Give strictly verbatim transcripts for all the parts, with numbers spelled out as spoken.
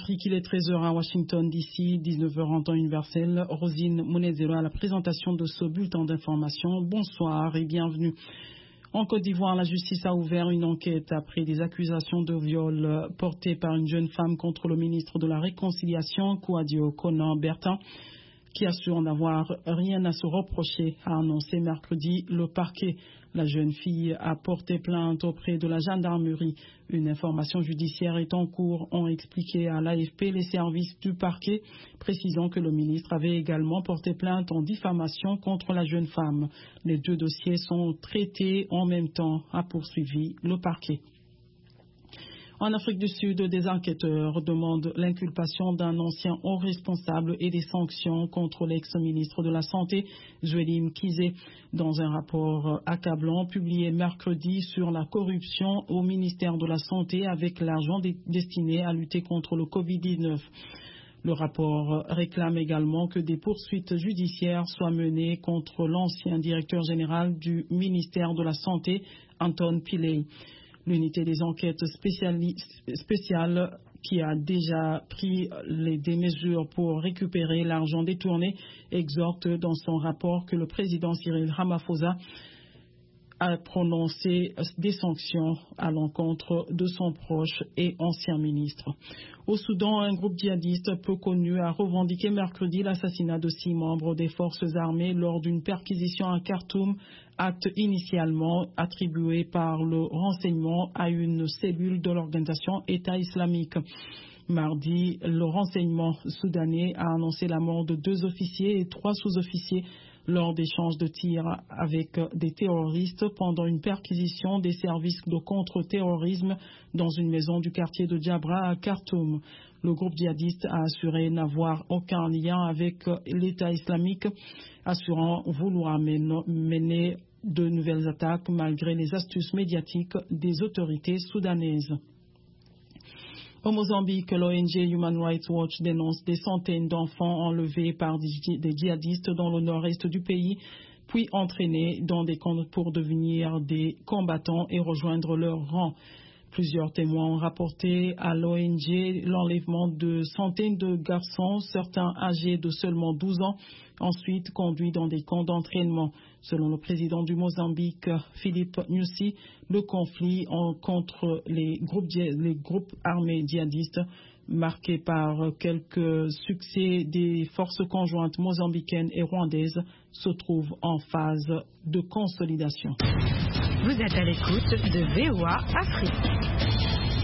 Afrique, il est treize heures à Washington, D C, dix-neuf heures en temps universel. Rosine Mounezero à la présentation de ce bulletin d'information. Bonsoir et bienvenue. En Côte d'Ivoire, la justice a ouvert une enquête après des accusations de viol portées par une jeune femme contre le ministre de la Réconciliation, Kouadio Konan Bertin, qui assure n'avoir rien à se reprocher, a annoncé mercredi le parquet. La jeune fille a porté plainte auprès de la gendarmerie. Une information judiciaire est en cours, ont expliqué à l'A F P les services du parquet, précisant que le ministre avait également porté plainte en diffamation contre la jeune femme. Les deux dossiers sont traités en même temps, a poursuivi le parquet. En Afrique du Sud, des enquêteurs demandent l'inculpation d'un ancien haut responsable et des sanctions contre l'ex-ministre de la Santé, Zweli Mkhize, dans un rapport accablant publié mercredi sur la corruption au ministère de la Santé avec l'argent destiné à lutter contre le covid dix-neuf. Le rapport réclame également que des poursuites judiciaires soient menées contre l'ancien directeur général du ministère de la Santé, Anton Pillay. L'unité des enquêtes spéciales qui a déjà pris les, des mesures pour récupérer l'argent détourné exhorte dans son rapport que le président Cyril Ramaphosa a prononcé des sanctions à l'encontre de son proche et ancien ministre. Au Soudan, un groupe djihadiste peu connu a revendiqué mercredi l'assassinat de six membres des forces armées lors d'une perquisition à Khartoum, acte initialement attribué par le renseignement à une cellule de l'organisation État islamique. Mardi, le renseignement soudanais a annoncé la mort de deux officiers et trois sous-officiers lors d'échanges de tirs avec des terroristes pendant une perquisition des services de contre-terrorisme dans une maison du quartier de Djabra à Khartoum. Le groupe djihadiste a assuré n'avoir aucun lien avec l'État islamique, assurant vouloir mener de nouvelles attaques malgré les astuces médiatiques des autorités soudanaises. Au Mozambique, l'O N G Human Rights Watch dénonce des centaines d'enfants enlevés par des djihadistes dans le nord-est du pays, puis entraînés dans des camps pour devenir des combattants et rejoindre leur rang. Plusieurs témoins ont rapporté à l'O N G l'enlèvement de centaines de garçons, certains âgés de seulement douze ans, ensuite conduits dans des camps d'entraînement. Selon le président du Mozambique, Philippe Nyusi, le conflit en, contre les groupes, les groupes armés djihadistes, marqué par quelques succès des forces conjointes mozambicaines et rwandaises, se trouve en phase de consolidation. Vous êtes à l'écoute de V O A Afrique.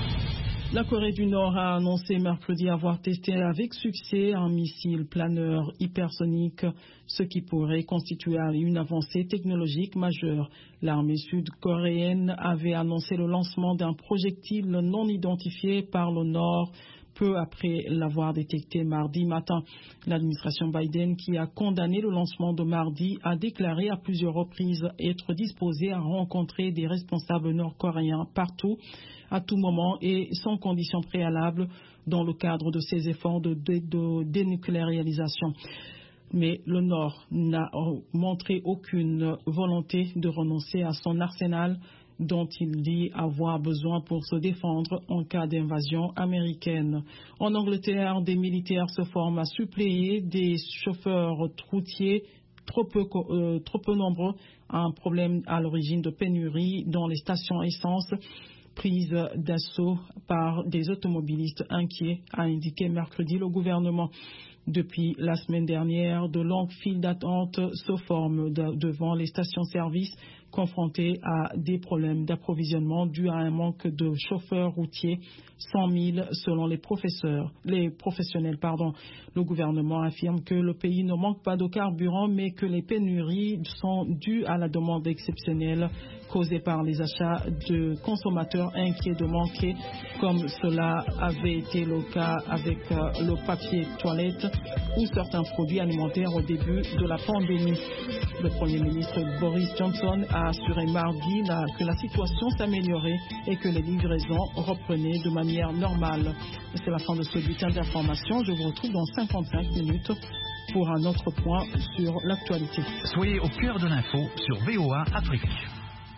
La Corée du Nord a annoncé mercredi avoir testé avec succès un missile planeur hypersonique, ce qui pourrait constituer une avancée technologique majeure. L'armée sud-coréenne avait annoncé le lancement d'un projectile non identifié par le Nord peu après l'avoir détecté mardi matin. L'administration Biden, qui a condamné le lancement de mardi, a déclaré à plusieurs reprises être disposée à rencontrer des responsables nord-coréens partout, à tout moment et sans conditions préalables dans le cadre de ses efforts de, de, de dénucléarisation. Mais le Nord n'a montré aucune volonté de renoncer à son arsenal dont il dit avoir besoin pour se défendre en cas d'invasion américaine. En Angleterre, des militaires se forment à suppléer des chauffeurs routiers trop peu, euh, trop peu nombreux, un problème à l'origine de pénurie dans les stations essence prises d'assaut par des automobilistes inquiets, a indiqué mercredi le gouvernement. Depuis la semaine dernière, de longues files d'attente se forment de, devant les stations-service confrontées à des problèmes d'approvisionnement dus à un manque de chauffeurs routiers, cent mille selon les professeurs, les professionnels. Pardon. Le gouvernement affirme que le pays ne manque pas de carburant, mais que les pénuries sont dues à la demande exceptionnelle causée par les achats de consommateurs inquiets de manquer, comme cela avait été le cas avec euh, le papier toilette ou certains produits alimentaires au début de la pandémie. Le Premier ministre Boris Johnson a assuré mardi la, que la situation s'améliorait et que les livraisons reprenaient de manière normale. Et c'est la fin de ce bulletin d'information. Je vous retrouve dans cinquante-cinq minutes pour un autre point sur l'actualité. Soyez au cœur de l'info sur V O A Afrique.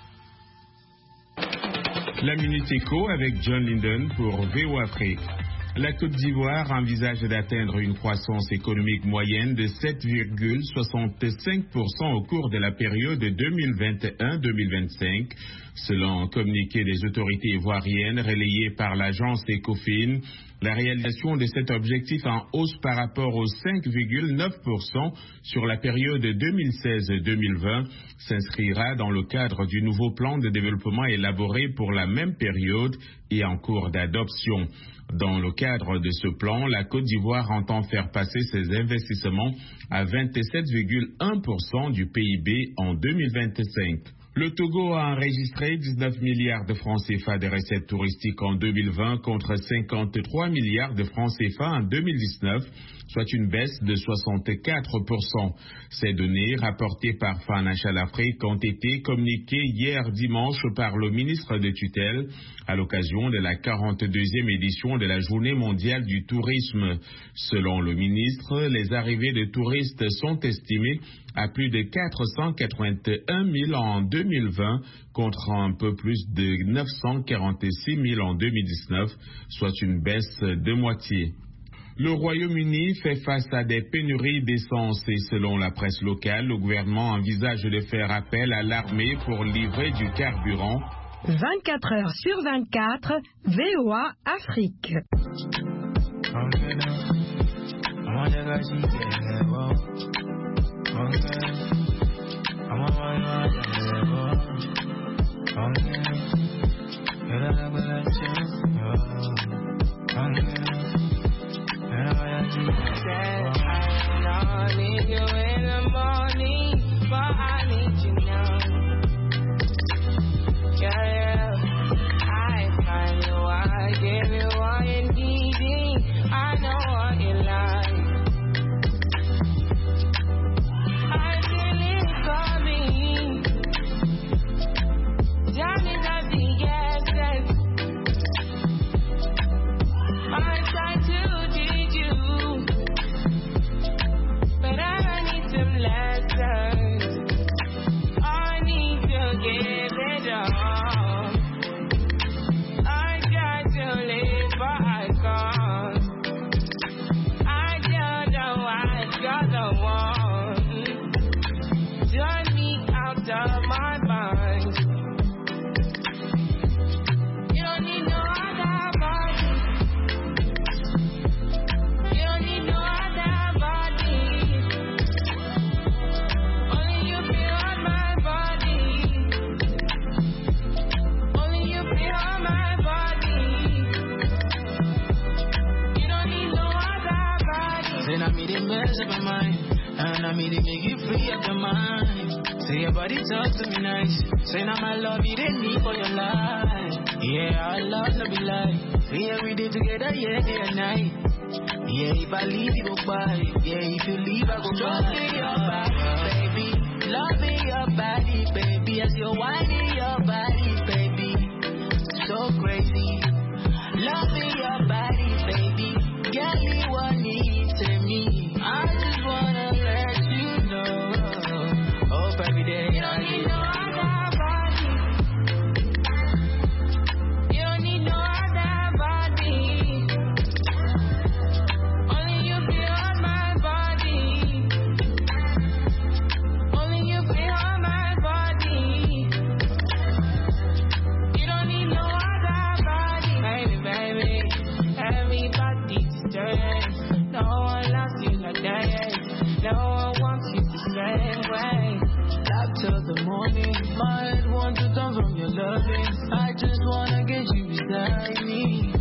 La Minute Éco avec John Linden pour V O A Afrique. La Côte d'Ivoire envisage d'atteindre une croissance économique moyenne de sept virgule soixante-cinq pour cent au cours de la période deux mille vingt et un deux mille vingt-cinq, selon un communiqué des autorités ivoiriennes relayé par l'agence Ecofin. La réalisation de cet objectif en hausse par rapport aux cinq virgule neuf pour cent sur la période deux mille seize deux mille vingt s'inscrira dans le cadre du nouveau plan de développement élaboré pour la même période et en cours d'adoption. Dans le cadre de ce plan, la Côte d'Ivoire entend faire passer ses investissements à vingt-sept virgule un pour cent du P I B en deux mille vingt-cinq. Le Togo a enregistré dix-neuf milliards de francs C F A de recettes touristiques en deux mille vingt contre cinquante-trois milliards de francs C F A en deux mille dix-neuf, soit une baisse de soixante-quatre pour cent. Ces données, rapportées par Financial Afrique, ont été communiquées hier dimanche par le ministre de tutelle à l'occasion de la quarante-deuxième édition de la Journée mondiale du tourisme. Selon le ministre, les arrivées de touristes sont estimées à plus de quatre cent quatre-vingt-un mille en deux mille vingt contre un peu plus de neuf cent quarante-six mille en deux mille dix-neuf, soit une baisse de moitié. Le Royaume-Uni fait face à des pénuries d'essence et selon la presse locale, le gouvernement envisage de faire appel à l'armée pour livrer du carburant. vingt-quatre heures sur vingt-quatre, V O A Afrique. Say now my love you didn't need for your life. Yeah, our love to be like. See every day together, yeah, day and night. Yeah, if I leave you go by. Yeah, if you leave I go by. Love me your body, baby. Love me your body, baby. As you're whining your body, baby. So crazy. Love me your body, baby. Get me what needs to me. I just wanna let you know. Hope every day you don't need no. Mind want to come from your loving. I just wanna get you beside me.